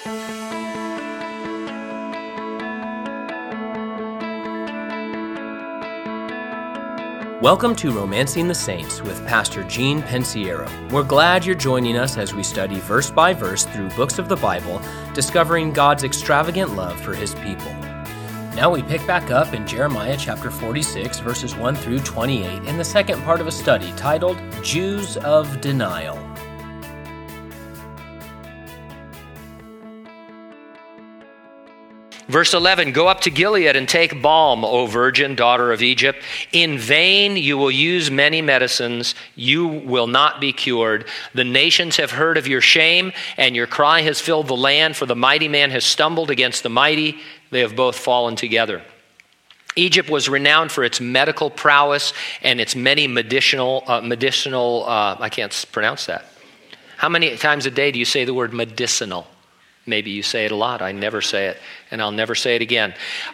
Welcome to Romancing the Saints with Pastor Gene Pensiero. We're glad you're joining us as we study verse by verse through books of the Bible, discovering God's extravagant love for His people. Now we pick back up in Jeremiah chapter 46, verses 1 through 28, in the second part of a study titled, Jews of Denial. Verse 11, go up to Gilead and take balm, O virgin, daughter of Egypt. In vain you will use many medicines. You will not be cured. The nations have heard of your shame, and your cry has filled the land, for the mighty man has stumbled against the mighty. They have both fallen together. Egypt was renowned for its medical prowess and its many medicinal, I can't pronounce that. How many times a day do you say the word medicinal? Maybe you say it a lot. I never say it, and I'll never say it again.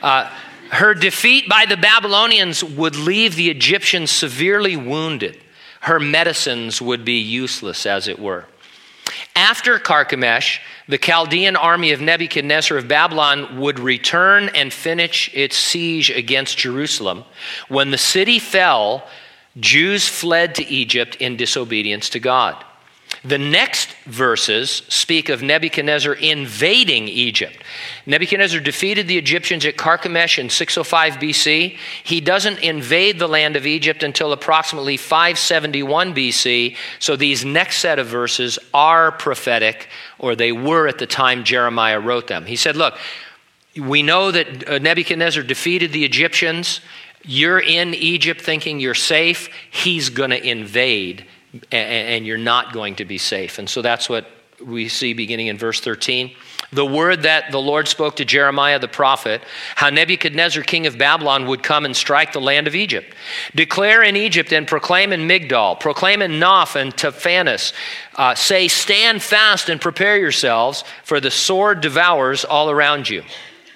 Her defeat by the Babylonians would leave the Egyptians severely wounded. Her medicines would be useless, as it were. After Carchemish, the Chaldean army of Nebuchadnezzar of Babylon would return and finish its siege against Jerusalem. When the city fell, Jews fled to Egypt in disobedience to God. The next verses speak of Nebuchadnezzar invading Egypt. Nebuchadnezzar defeated the Egyptians at Carchemish in 605 BC. He doesn't invade the land of Egypt until approximately 571 BC. So these next set of verses are prophetic, or they were at the time Jeremiah wrote them. He said, look, we know that Nebuchadnezzar defeated the Egyptians. You're in Egypt thinking you're safe. He's going to invade, and you're not going to be safe. And so that's what we see beginning in verse 13. The word that the Lord spoke to Jeremiah the prophet, how Nebuchadnezzar, king of Babylon, would come and strike the land of Egypt. Declare in Egypt and proclaim in Migdol, proclaim in Noph and Taphanes. Say, stand fast and prepare yourselves, for the sword devours all around you.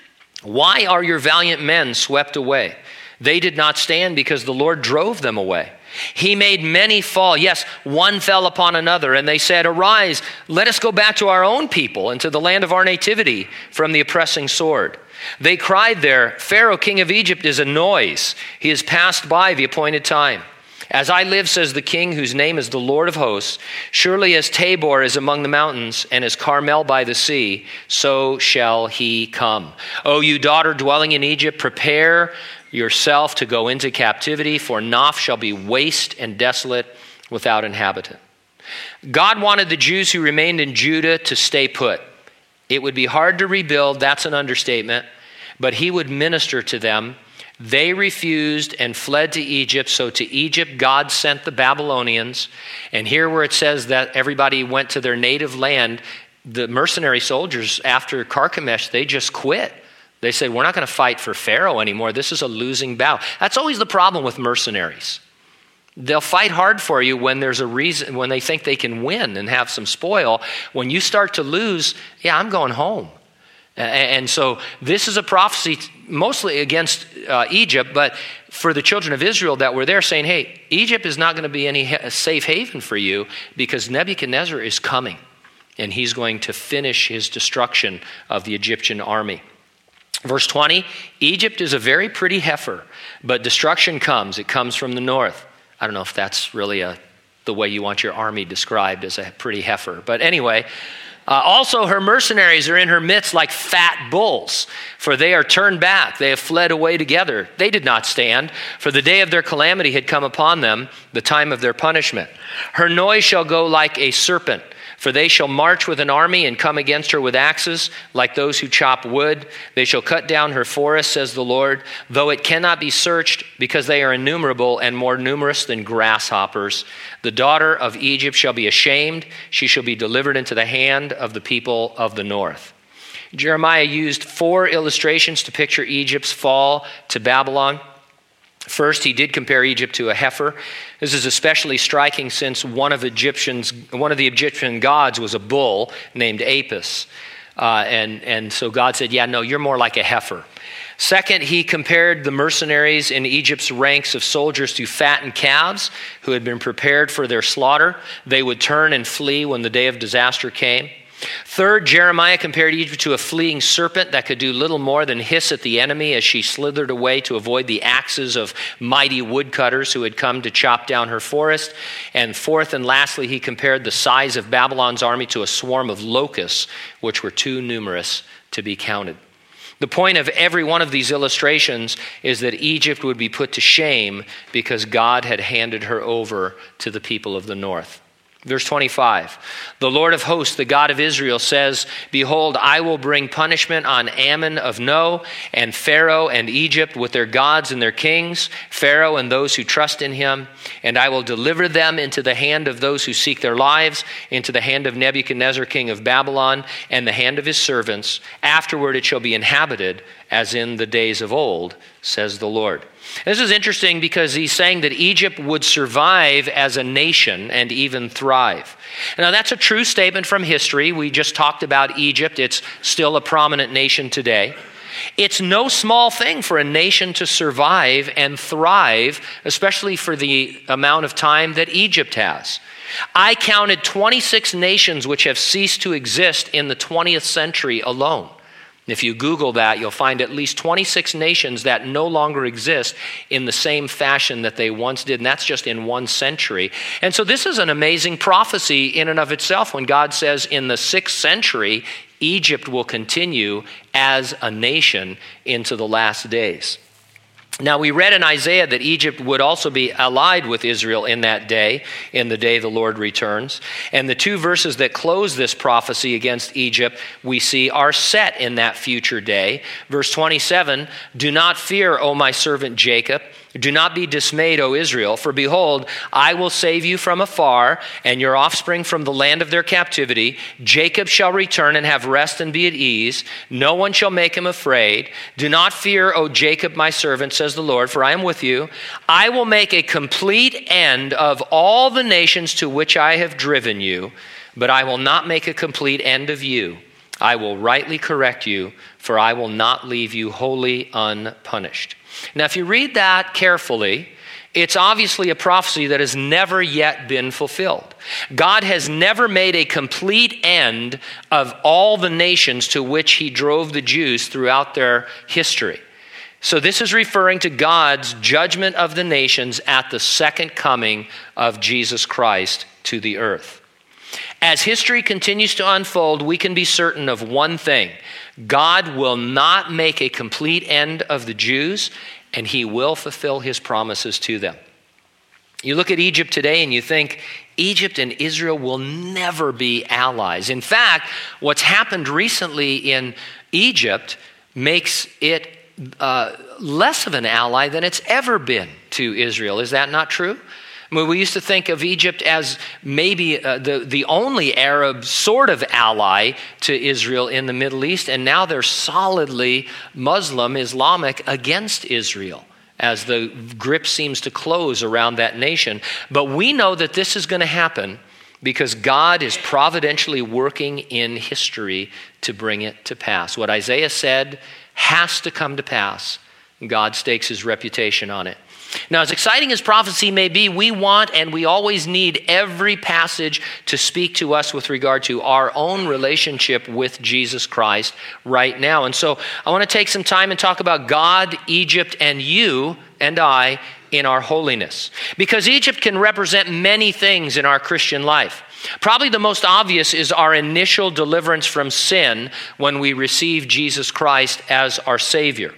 Why are your valiant men swept away? They did not stand because the Lord drove them away. He made many fall. Yes, one fell upon another, and they said, arise, let us go back to our own people and to the land of our nativity from the oppressing sword. They cried there, Pharaoh, king of Egypt, is a noise. He has passed by the appointed time. As I live, says the king, whose name is the Lord of hosts, surely as Tabor is among the mountains and as Carmel by the sea, so shall he come. O you daughter dwelling in Egypt, prepare yourself to go into captivity, for Noph shall be waste and desolate without inhabitant. God wanted the Jews who remained in Judah to stay put. It would be hard to rebuild, that's an understatement, but he would minister to them. They refused and fled to Egypt, so to Egypt God sent the Babylonians. And here where it says that everybody went to their native land, the mercenary soldiers after Carchemish, they just quit. They said, we're not going to fight for Pharaoh anymore. This is a losing battle. That's always the problem with mercenaries. They'll fight hard for you when there's a reason, when they think they can win and have some spoil. When you start to lose, I'm going home. And so this is a prophecy mostly against Egypt, but for the children of Israel that were there saying, hey, Egypt is not going to be any safe haven for you because Nebuchadnezzar is coming and he's going to finish his destruction of the Egyptian army. Verse 20, Egypt is a very pretty heifer, but destruction comes. It comes from the north. I don't know if that's really the way you want your army described, as a pretty heifer. But anyway, also her mercenaries are in her midst like fat bulls, for they are turned back. They have fled away together. They did not stand, for the day of their calamity had come upon them, the time of their punishment. Her noise shall go like a serpent, for they shall march with an army and come against her with axes, like those who chop wood. They shall cut down her forest, says the Lord, though it cannot be searched, because they are innumerable and more numerous than grasshoppers. The daughter of Egypt shall be ashamed. She shall be delivered into the hand of the people of the north. Jeremiah used 4 illustrations to picture Egypt's fall to Babylon. First, he did compare Egypt to a heifer. This is especially striking since one of the Egyptian gods was a bull named Apis. And so God said, you're more like a heifer. Second, he compared the mercenaries in Egypt's ranks of soldiers to fattened calves who had been prepared for their slaughter. They would turn and flee when the day of disaster came. Third, Jeremiah compared Egypt to a fleeing serpent that could do little more than hiss at the enemy as she slithered away to avoid the axes of mighty woodcutters who had come to chop down her forest. And fourth and lastly, he compared the size of Babylon's army to a swarm of locusts, which were too numerous to be counted. The point of every one of these illustrations is that Egypt would be put to shame because God had handed her over to the people of the north. Verse 25, the Lord of hosts, the God of Israel says, behold, I will bring punishment on Ammon of No and Pharaoh and Egypt with their gods and their kings, Pharaoh and those who trust in him, and I will deliver them into the hand of those who seek their lives, into the hand of Nebuchadnezzar, king of Babylon, and the hand of his servants. Afterward it shall be inhabited as in the days of old, says the Lord. This is interesting because he's saying that Egypt would survive as a nation and even thrive. Now, that's a true statement from history. We just talked about Egypt. It's still a prominent nation today. It's no small thing for a nation to survive and thrive, especially for the amount of time that Egypt has. I counted 26 nations which have ceased to exist in the 20th century alone. If you Google that, you'll find at least 26 nations that no longer exist in the same fashion that they once did, and that's just in 1 century. And so this is an amazing prophecy in and of itself when God says in the 6th century, Egypt will continue as a nation into the last days. Now, we read in Isaiah that Egypt would also be allied with Israel in that day, in the day the Lord returns. And the 2 verses that close this prophecy against Egypt, we see, are set in that future day. Verse 27, do not fear, O my servant Jacob. Do not be dismayed, O Israel, for behold, I will save you from afar, and your offspring from the land of their captivity. Jacob shall return and have rest and be at ease. No one shall make him afraid. Do not fear, O Jacob, my servant, says the Lord, for I am with you. I will make a complete end of all the nations to which I have driven you, but I will not make a complete end of you. I will rightly correct you, for I will not leave you wholly unpunished. Now, if you read that carefully, it's obviously a prophecy that has never yet been fulfilled. God has never made a complete end of all the nations to which he drove the Jews throughout their history. So this is referring to God's judgment of the nations at the second coming of Jesus Christ to the earth. As history continues to unfold, we can be certain of one thing. God will not make a complete end of the Jews, and he will fulfill his promises to them. You look at Egypt today and you think, Egypt and Israel will never be allies. In fact, what's happened recently in Egypt makes it less of an ally than it's ever been to Israel. Is that not true? I mean, we used to think of Egypt as maybe the only Arab sort of ally to Israel in the Middle East, and now they're solidly Muslim, Islamic against Israel as the grip seems to close around that nation. But we know that this is going to happen because God is providentially working in history to bring it to pass. What Isaiah said has to come to pass. God stakes his reputation on it. Now, as exciting as prophecy may be, we want and we always need every passage to speak to us with regard to our own relationship with Jesus Christ right now. And so I want to take some time and talk about God, Egypt, and you and I in our holiness. Because Egypt can represent many things in our Christian life. Probably the most obvious is our initial deliverance from sin when we receive Jesus Christ as our Savior.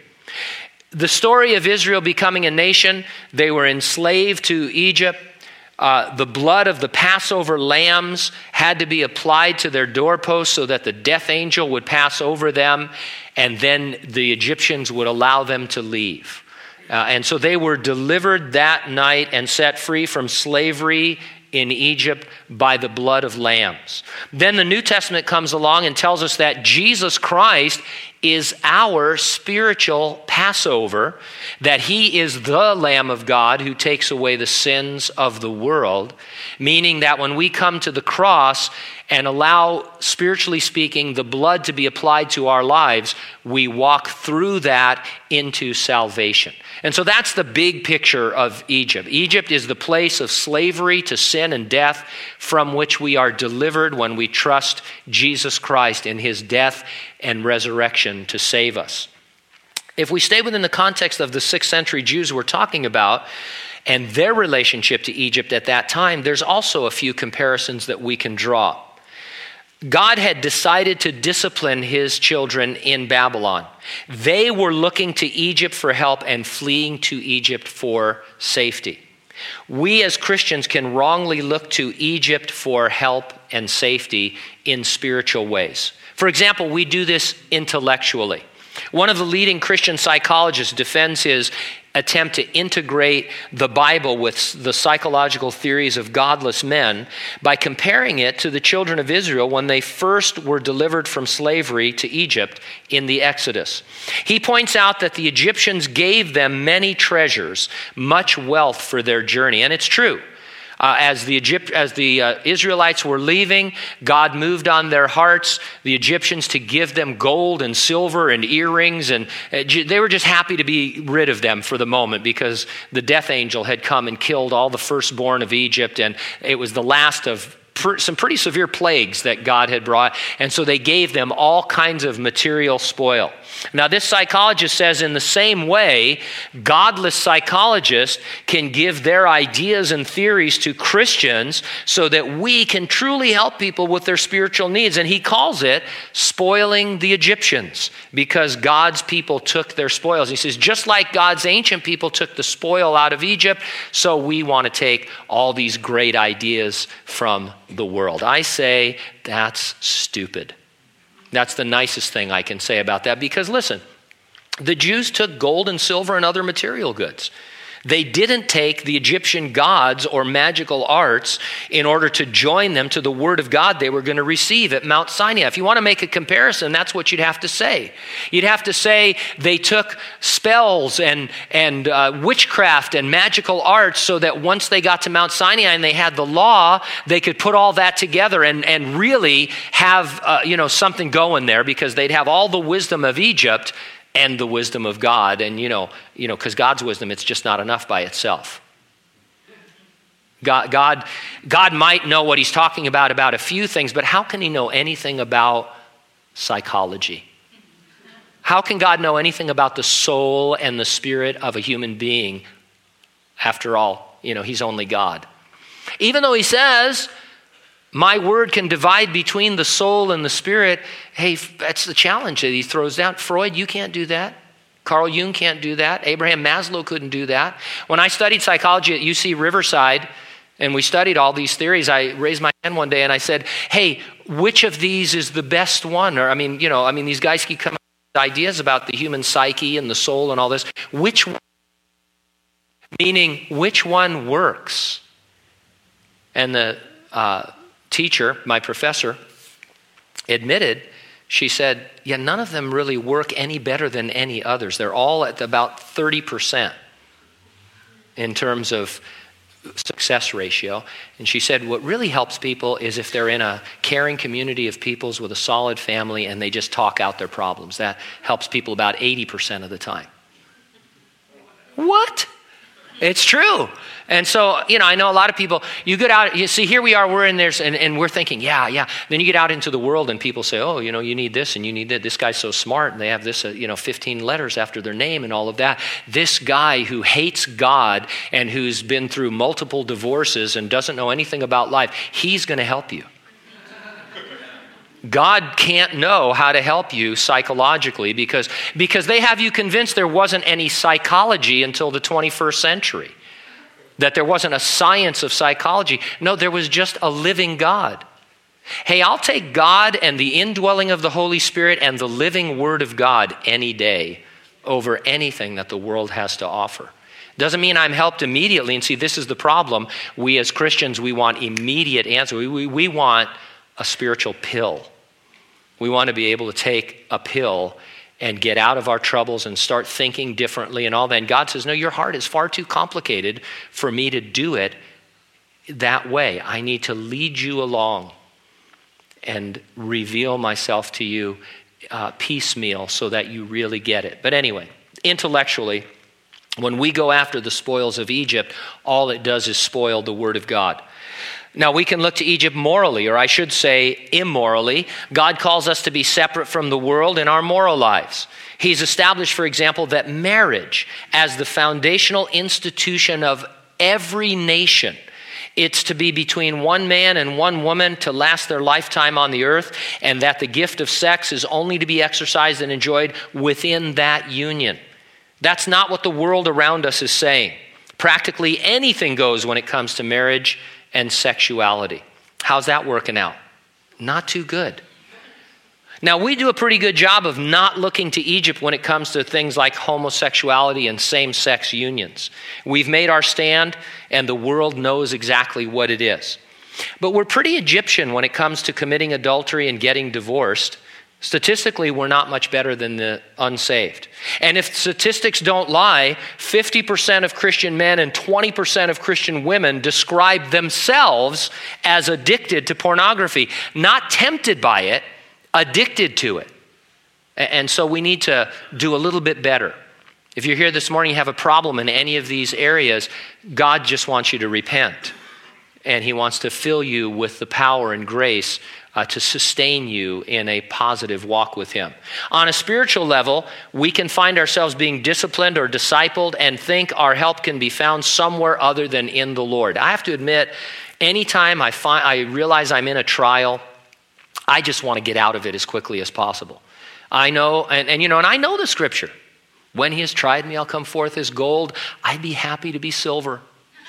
The story of Israel becoming a nation, they were enslaved to Egypt. The blood of the Passover lambs had to be applied to their doorposts so that the death angel would pass over them, and then the Egyptians would allow them to leave. And so they were delivered that night and set free from slavery in Egypt by the blood of lambs. Then the New Testament comes along and tells us that Jesus Christ is our spiritual Passover, that he is the Lamb of God who takes away the sins of the world, meaning that when we come to the cross and allow, spiritually speaking, the blood to be applied to our lives, we walk through that into salvation. And so that's the big picture of Egypt. Egypt is the place of slavery to sin and death from which we are delivered when we trust Jesus Christ in his death and resurrection to save us. If we stay within the context of the 6th century Jews we're talking about and their relationship to Egypt at that time, there's also a few comparisons that we can draw. God had decided to discipline his children in Babylon. They were looking to Egypt for help and fleeing to Egypt for safety. We as Christians can wrongly look to Egypt for help and safety in spiritual ways. For example, we do this intellectually. One of the leading Christian psychologists defends his attempt to integrate the Bible with the psychological theories of godless men by comparing it to the children of Israel when they first were delivered from slavery to Egypt in the Exodus. He points out that the Egyptians gave them many treasures, much wealth for their journey, and it's true. As the Israelites were leaving, God moved on their hearts, the Egyptians, to give them gold and silver and earrings, and they were just happy to be rid of them for the moment because the death angel had come and killed all the firstborn of Egypt, and it was the last of some pretty severe plagues that God had brought, and so they gave them all kinds of material spoil. Now, this psychologist says in the same way, godless psychologists can give their ideas and theories to Christians so that we can truly help people with their spiritual needs. And he calls it spoiling the Egyptians because God's people took their spoils. He says, just like God's ancient people took the spoil out of Egypt, so we want to take all these great ideas from the world. I say that's stupid. That's the nicest thing I can say about that because listen, the Jews took gold and silver and other material goods. They didn't take the Egyptian gods or magical arts in order to join them to the word of God they were going to receive at Mount Sinai. If you want to make a comparison, that's what you'd have to say. You'd have to say they took spells and witchcraft and magical arts so that once they got to Mount Sinai and they had the law, they could put all that together and really have something going there because they'd have all the wisdom of Egypt and the wisdom of God. And, because God's wisdom, it's just not enough by itself. God might know what he's talking about a few things, but how can he know anything about psychology? How can God know anything about the soul and the spirit of a human being? After all, he's only God. Even though he says, my word can divide between the soul and the spirit. Hey, that's the challenge that he throws down. Freud, you can't do that. Carl Jung can't do that. Abraham Maslow couldn't do that. When I studied psychology at UC Riverside, and we studied all these theories, I raised my hand one day and I said, hey, which of these is the best one? Or, these guys keep coming up with ideas about the human psyche and the soul and all this. Which one works? And the teacher, my professor, admitted, she said, yeah, none of them really work any better than any others. They're all at about 30% in terms of success ratio. And she said, what really helps people is if they're in a caring community of peoples with a solid family and they just talk out their problems. That helps people about 80% of the time. What? It's true. And so, I know a lot of people, you get out, you see, here we are, we're in there, and we're thinking, yeah. Then you get out into the world and people say, oh, you need this and you need that. This guy's so smart and they have this, 15 letters after their name and all of that. This guy who hates God and who's been through multiple divorces and doesn't know anything about life, he's going to help you. God can't know how to help you psychologically because they have you convinced there wasn't any psychology until the 21st century, that there wasn't a science of psychology. No, there was just a living God. Hey, I'll take God and the indwelling of the Holy Spirit and the living Word of God any day over anything that the world has to offer. Doesn't mean I'm helped immediately. And see, this is the problem. We as Christians, we want immediate answers. We want a spiritual pill. We want to be able to take a pill and get out of our troubles and start thinking differently and all that. And God says, no, your heart is far too complicated for me to do it that way. I need to lead you along. and reveal myself to you piecemeal so that you really get it. But anyway, intellectually, when we go after the spoils of Egypt, all it does is spoil the word of God. Now, we can look to Egypt morally, or I should say immorally. God calls us to be separate from the world in our moral lives. He's established, for example, that marriage as the foundational institution of every nation, it's to be between one man and one woman to last their lifetime on the earth, and that the gift of sex is only to be exercised and enjoyed within that union. That's not what the world around us is saying. Practically anything goes when it comes to marriage and sexuality. How's that working out? Not too good. Now, we do a pretty good job of not looking to Egypt when it comes to things like homosexuality and same-sex unions. We've made our stand, and the world knows exactly what it is. But we're pretty Egyptian when it comes to committing adultery and getting divorced. Statistically, we're not much better than the unsaved. And if statistics don't lie, 50% of Christian men and 20% of Christian women describe themselves as addicted to pornography, not tempted by it, addicted to it. And so we need to do a little bit better. If you're here this morning, you have a problem in any of these areas, God just wants you to repent. And he wants to fill you with the power and grace to sustain you in a positive walk with him. On a spiritual level, we can find ourselves being disciplined or discipled and think our help can be found somewhere other than in the Lord. I have to admit, anytime I realize I'm in a trial, I just want to get out of it as quickly as possible. I know, and I know the scripture. When he has tried me, I'll come forth as gold. I'd be happy to be silver.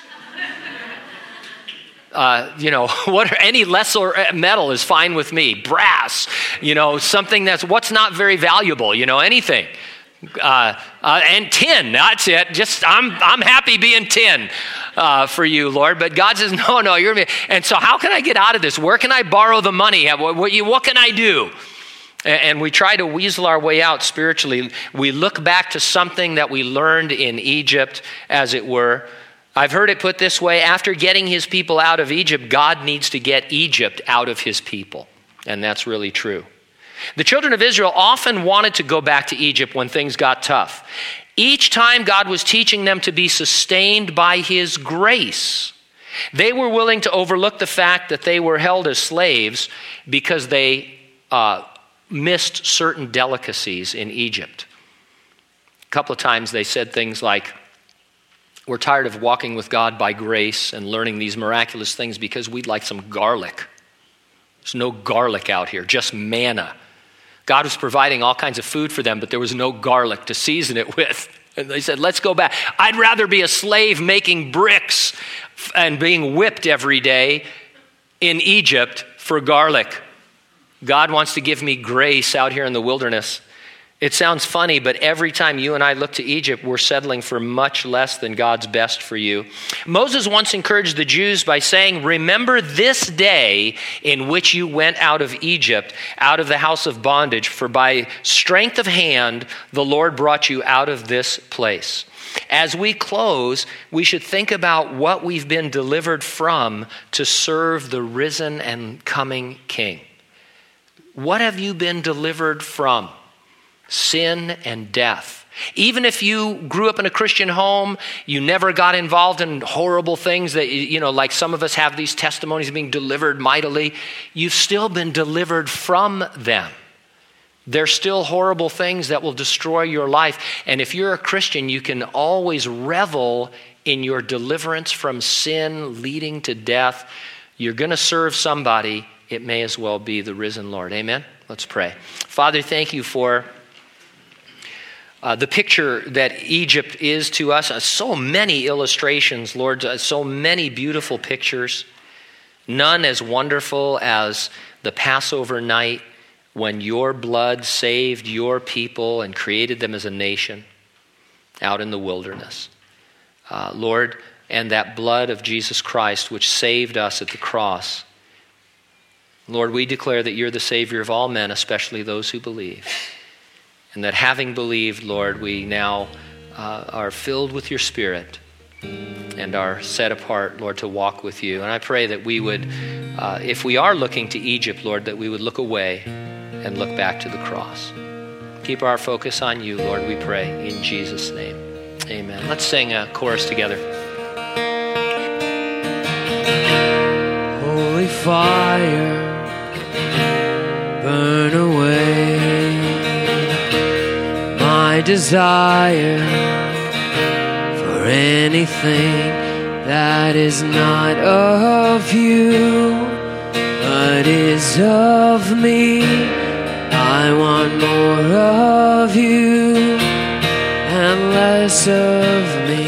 Any lesser metal is fine with me. Brass, something what's not very valuable, anything. And tin, that's it. I'm happy being tin for you, Lord. But God says, no, you're me. And so how can I get out of this? Where can I borrow the money? What can I do? And we try to weasel our way out spiritually. We look back to something that we learned in Egypt, as it were. I've heard it put this way: after getting his people out of Egypt, God needs to get Egypt out of his people. And that's really true. The children of Israel often wanted to go back to Egypt when things got tough. Each time God was teaching them to be sustained by his grace. They were willing to overlook the fact that they were held as slaves because they missed certain delicacies in Egypt. A couple of times they said things like, we're tired of walking with God by grace and learning these miraculous things because we'd like some garlic. There's no garlic out here, just manna. God was providing all kinds of food for them, but there was no garlic to season it with. And they said, let's go back. I'd rather be a slave making bricks and being whipped every day in Egypt for garlic. God wants to give me grace out here in the wilderness. It sounds funny, but every time you and I look to Egypt, we're settling for much less than God's best for you. Moses once encouraged the Jews by saying, remember this day in which you went out of Egypt, out of the house of bondage, for by strength of hand, the Lord brought you out of this place. As we close, we should think about what we've been delivered from to serve the risen and coming King. What have you been delivered from? Sin and death. Even if you grew up in a Christian home, you never got involved in horrible things that, like some of us have these testimonies of being delivered mightily, you've still been delivered from them. There's still horrible things that will destroy your life. And if you're a Christian, you can always revel in your deliverance from sin leading to death. You're going to serve somebody. It may as well be the risen Lord. Amen? Let's pray. Father, thank you for the picture that Egypt is to us. So many illustrations, Lord, so many beautiful pictures. None as wonderful as the Passover night when your blood saved your people and created them as a nation out in the wilderness. Lord, and that blood of Jesus Christ which saved us at the cross. Lord, we declare that you're the Savior of all men, especially those who believe. And that having believed, Lord, we now are filled with your Spirit and are set apart, Lord, to walk with you. And I pray that we would if we are looking to Egypt, Lord, that we would look away and look back to the cross. Keep our focus on you, Lord, we pray, in Jesus' name. Amen. Let's sing a chorus together. Holy fire, burn away my desire for anything that is not of you, but is of me. I want more of you and less of me.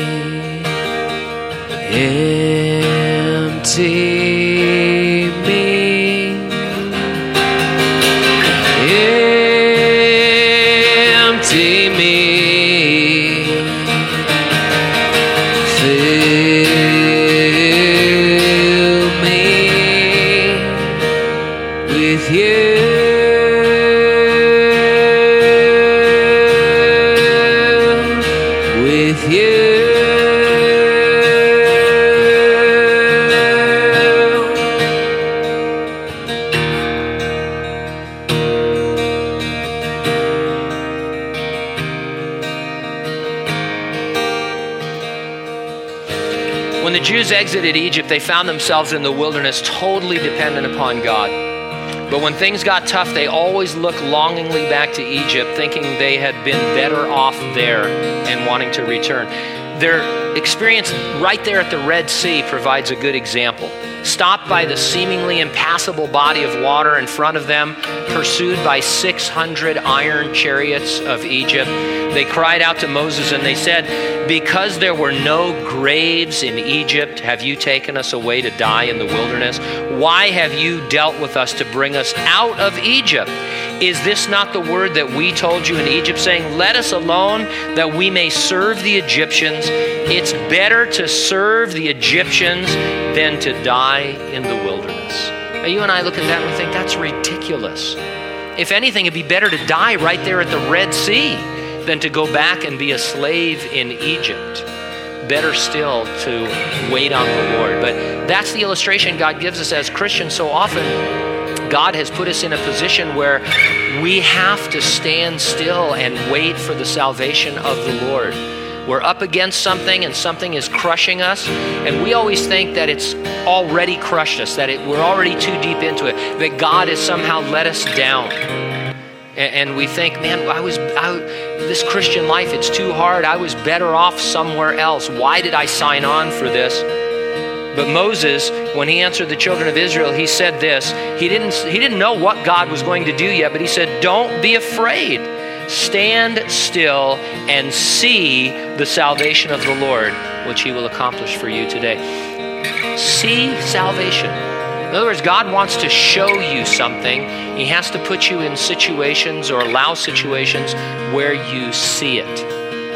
Empty me, empty me, fill me with you. When the Jews exited Egypt, they found themselves in the wilderness totally dependent upon God. But when things got tough, they always looked longingly back to Egypt, thinking they had been better off there and wanting to return. Their experience right there at the Red Sea provides a good example. Stopped by the seemingly impassable body of water in front of them, pursued by 600 iron chariots of Egypt, they cried out to Moses and they said, "Because there were no graves in Egypt, have you taken us away to die in the wilderness? Why have you dealt with us to bring us out of Egypt? Is this not the word that we told you in Egypt, saying, 'Let us alone, that we may serve the Egyptians'? It's better to serve the Egyptians than to die in the wilderness." Now, you and I look at that and we think, that's ridiculous. If anything, it'd be better to die right there at the Red Sea than to go back and be a slave in Egypt. Better still to wait on the Lord. But that's the illustration God gives us as Christians. So often, God has put us in a position where we have to stand still and wait for the salvation of the Lord. We're up against something and something is crushing us, and we always think that it's already crushed us, that we're already too deep into it, that God has somehow let us down. And we think, man, this Christian life, it's too hard. I was better off somewhere else. Why did I sign on for this? But Moses, when he answered the children of Israel, he said this. He didn't know what God was going to do yet, but he said, "Don't be afraid. Stand still and see the salvation of the Lord, which he will accomplish for you today." See salvation. In other words, God wants to show you something. He has to put you in situations or allow situations where you see it.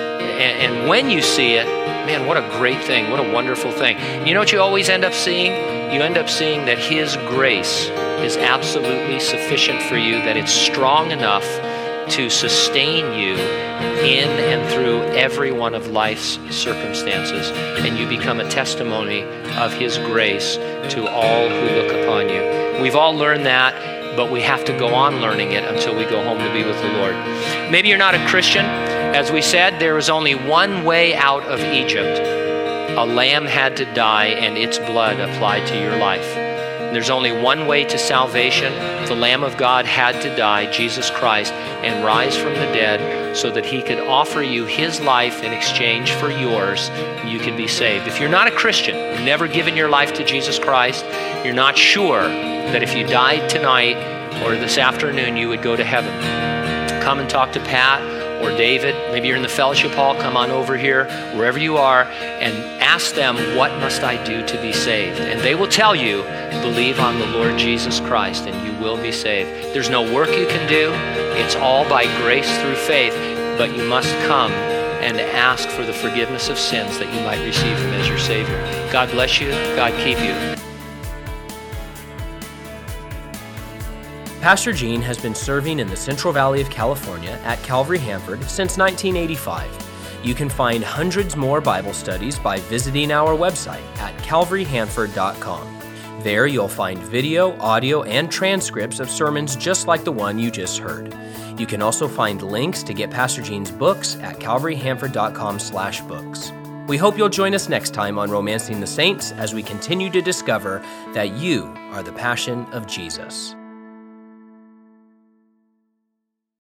And when you see it, man, what a great thing. What a wonderful thing. You know what you always end up seeing? You end up seeing that his grace is absolutely sufficient for you, that it's strong enough to sustain you in and through every one of life's circumstances, and you become a testimony of his grace to all who look upon you. We've all learned that, but we have to go on learning it until we go home to be with the Lord. Maybe you're not a Christian. As we said, there was only one way out of Egypt. A lamb had to die and its blood applied to your life. There's only one way to salvation. The Lamb of God had to die, Jesus Christ, and rise from the dead so that he could offer you his life in exchange for yours. You could be saved. If you're not a Christian, you've never given your life to Jesus Christ, you're not sure that if you died tonight or this afternoon, you would go to heaven. Come and talk to Pat or David. Maybe you're in the fellowship hall. Come on over here, wherever you are, and ask them, what must I do to be saved? And they will tell you, believe on the Lord Jesus Christ and you will be saved. There's no work you can do. It's all by grace through faith, but you must come and ask for the forgiveness of sins that you might receive him as your Savior. God bless you. God keep you. Pastor Gene has been serving in the Central Valley of California at Calvary Hanford since 1985. You can find hundreds more Bible studies by visiting our website at calvaryhanford.com. There you'll find video, audio, and transcripts of sermons just like the one you just heard. You can also find links to get Pastor Gene's books at calvaryhanford.com/books. We hope you'll join us next time on Romancing the Saints as we continue to discover that you are the passion of Jesus.